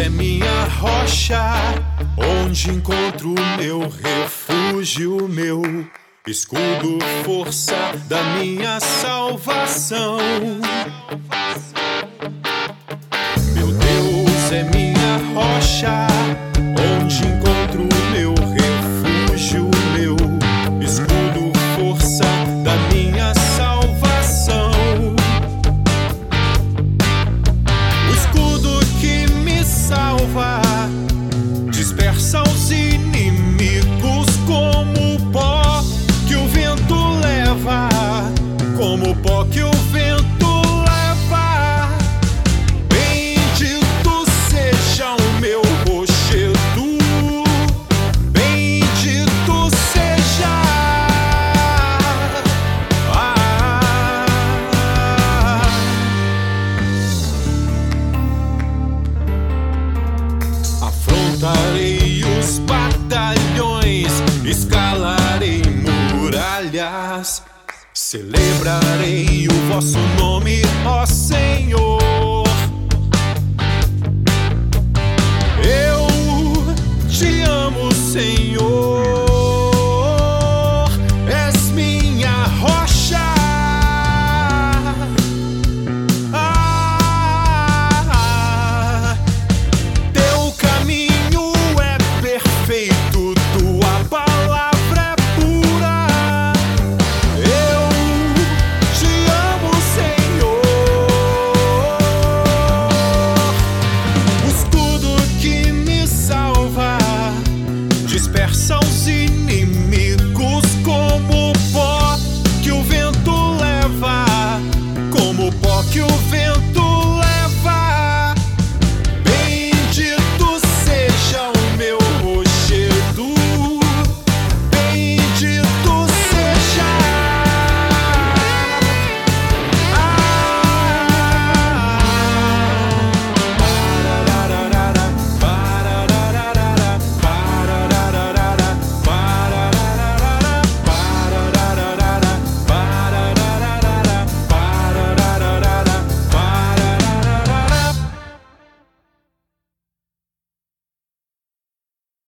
é minha rocha, onde encontro meu refúgio, meu escudo, força da minha salvação. Meu Deus é minha rocha, onde encontro meu refúgio, meu escudo, força da minha salvação. O escudo que me salva dispersa os inimigos como o pó que o vento leva, como o pó que o vento leva. Bendito seja o meu rochedo, bendito seja. Afrontarei os batalhões, escalarei muralhas, celebrarei o vosso nome, ó Senhor.